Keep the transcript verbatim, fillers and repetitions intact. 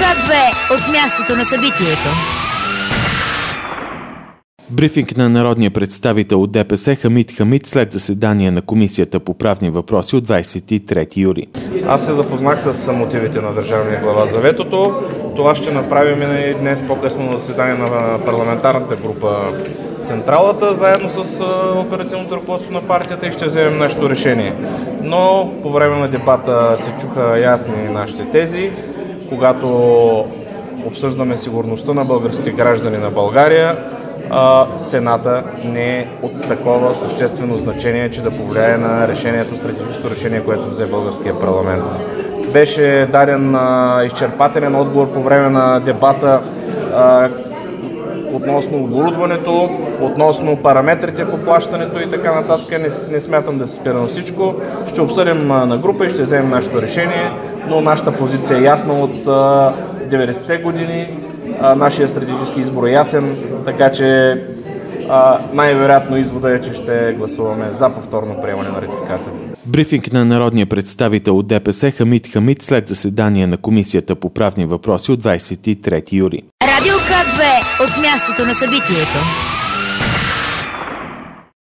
К две от мястото на събитието. Брифинг на народния представител от ДПС Хамид Хамид след заседание на Комисията по правни въпроси от двадесет и трети юли. Аз се запознах с мотивите на държавния глава за ветото. Това ще направим и днес по-късно на заседание на парламентарната група Централата, заедно с оперативното ръководство на партията и ще вземем нашето решение. Но по време на дебата се чуха ясни нашите тези, когато обсъждаме сигурността на българските граждани на България. Цената не е от такова съществено значение, че да повлияе на решението, стратегическото решение, което взе българския парламент. Беше даден а, изчерпателен отговор по време на дебата а, относно оборудването, относно параметрите по плащането и така нататък. Не, не смятам да се спира на всичко. Ще обсъдим а, на група и ще вземем нашето решение, но нашата позиция е ясна от а, деветдесетте години. А, нашия стратегически избор е ясен, така че а, най-вероятно извода е, че ще гласуваме за повторно приемане на ратификацията. Брифинг на народния представител от ДПС Хамид Хамид след заседание на Комисията по правни въпроси от двадесет и трети юли. Радио К две от мястото на събитието.